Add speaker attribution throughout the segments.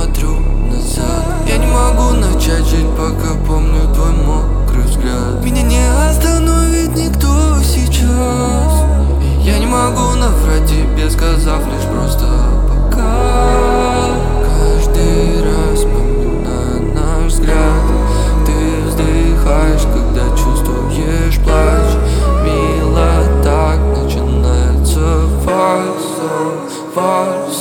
Speaker 1: смотрю назад. Я не могу начать жить, пока помню твой мокрый взгляд. Меня не остановит никто сейчас. И я не могу наврать тебе, сказав лишь просто пока. Каждый раз вспоминая наш взгляд, ты вздыхаешь, когда чувствуешь плач. Мило так начинается фарс.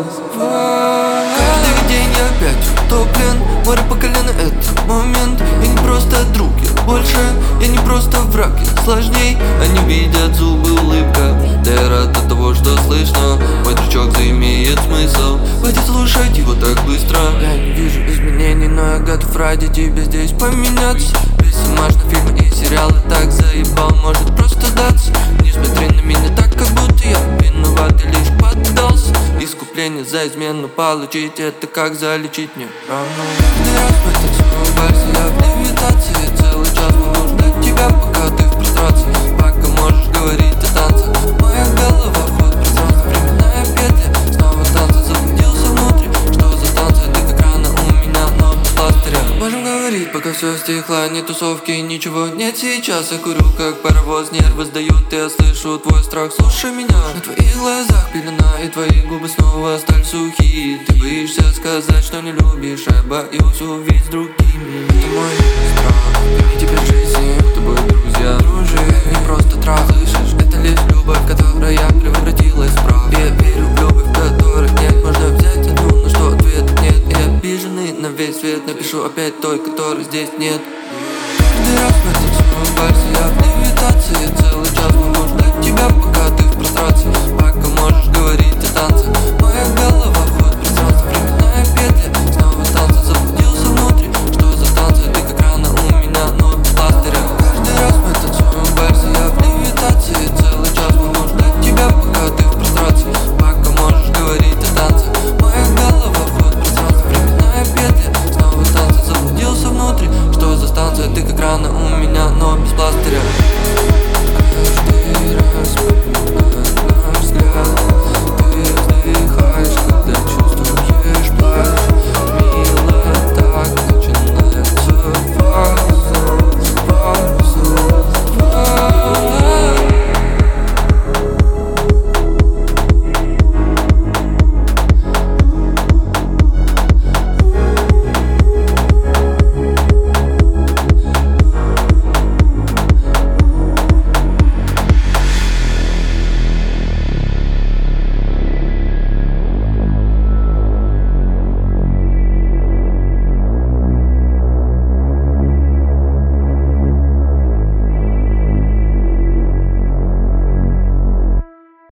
Speaker 1: Каждый день я опять утоплен, море по колено, это момент. Я не просто друг, я не просто враг, я сложней. Они видят зубы, улыбка. Да я рад от того, что слышно. Мой трючок заимеет смысл. Хватит слушать его так быстро. Я не вижу изменений, но я готов ради тебя здесь поменяться. Весь бумажный фильм и сериалы так заебал, может просто сдаться. Не смотри на меня так, как будто я виноват и лишь поддался. Искупление за измену получить, это как залечить мне рану. Каждый раз в этом своем вальсе я в левитации. Целый час могу ждать тебя, пока ты в прострации. Пока можешь говорить о танцах. Моя голова вход в пространство, временная петля. Снова танцы, заблудился внутри. Что за танцы, ты как рана у меня, но без пластыря. Можем говорить, пока все стихло, ни тусовки, ничего нет сейчас. Я курю, как паровоз, нервы сдают, я слышу твой страх. Слушай меня, на твоих глазах пелена, и твои губы снова стали сухие. Ты боишься сказать, что не любишь, я боюсь увидеть с другими. Это мой страх, и теперь жизни, с тобой друзья, дружи. Не просто трах, слышишь, это лишь любовь, которая превратилась в прах. Я верю в любовь, которой нет, можно взять одну, но что ответа нет. И обиженный на весь свет напишу опять той, которой здесь нет. Каждый раз в этом своем вальсе я в левитации. Целый час могу ждать тебя, пока ты в прострации. Пока